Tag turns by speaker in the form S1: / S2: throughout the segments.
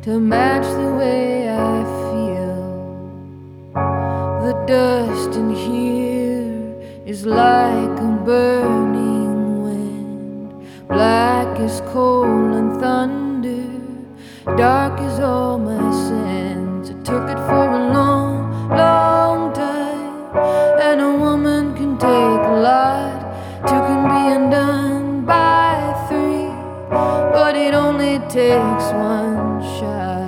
S1: to match the way I feel. The dust in here is like a burning wind, black as coal and thunder, dark as all my sins. I took it for a long, long time, and a woman can take a lot, two can be undone by three, but it only takes one shot.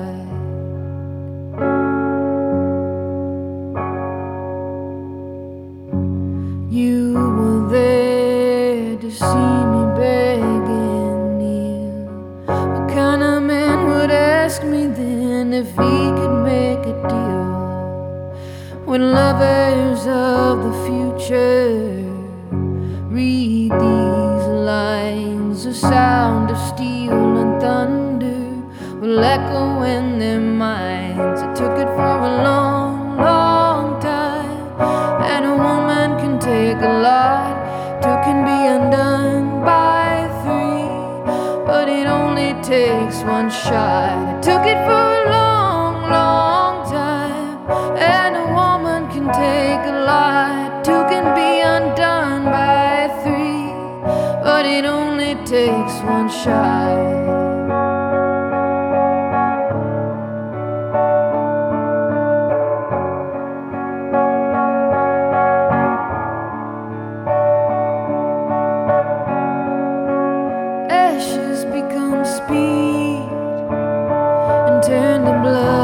S1: You were there to see me beg and kneel. What kind of man would ask me then if he could make a deal? When lovers of the future read these lines, the sound of steel and thunder will echo in their minds. I took it for a long, long time, and a woman can take a lot, two can be undone by three, but it only takes one shot. I took it for a long, long time, and a woman can take a lot, two can be undone by three, but it only takes one shot. Ashes become speed and turn to blood.